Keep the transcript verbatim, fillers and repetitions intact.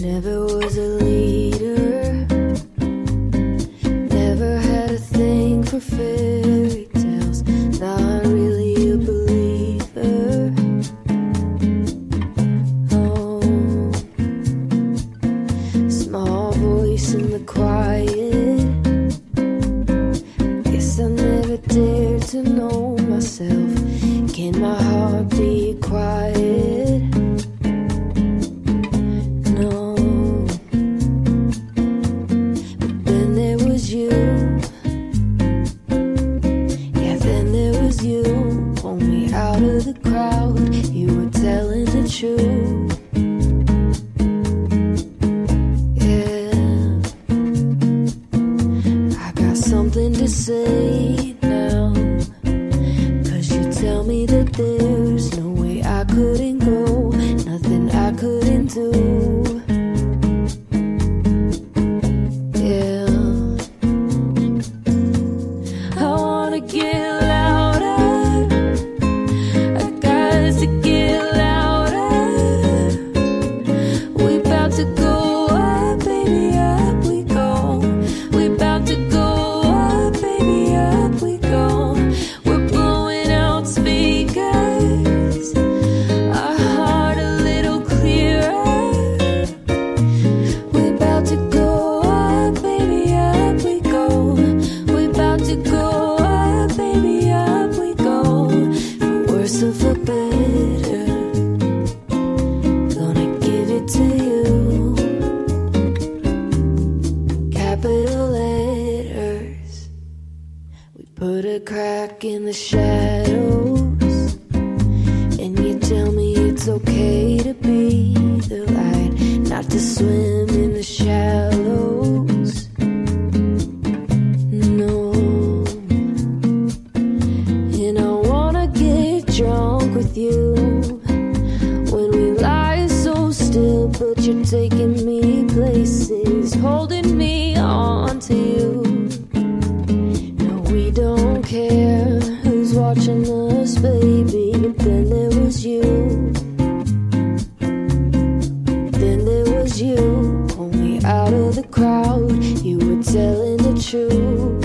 Never was a leader, never had a thing for fairy tales, not really a believer. Oh, small voice in the quiet, guess I never dared to know myself. Can my heart be quiet? No. But then there was you. Yeah, then there was you. Pull me out of the crowd. You were telling the truth. Yeah, I got something to say now, 'cause you tell me that there's no way I couldn't go, nothing I couldn't do. Yeah, I wanna get louder, I got to get louder. We about to go up, baby, up we go. We about to go up, baby, up we go. We're blowing out speakers, our heart a little clearer. We about to go up, baby, up we go. We about to go up, baby, up we go. For worse or for better, gonna give it to you. Capital letters, we put a crack in the shadows, and you tell me it's okay to be the light, not to swim in the shallows. No. And I wanna get drunk with you when we lie so still, but you're taking me places, holding me on to you. No, we don't care who's watching us, baby. But then there was you. Then there was you. Pull me out of the crowd. You were telling the truth.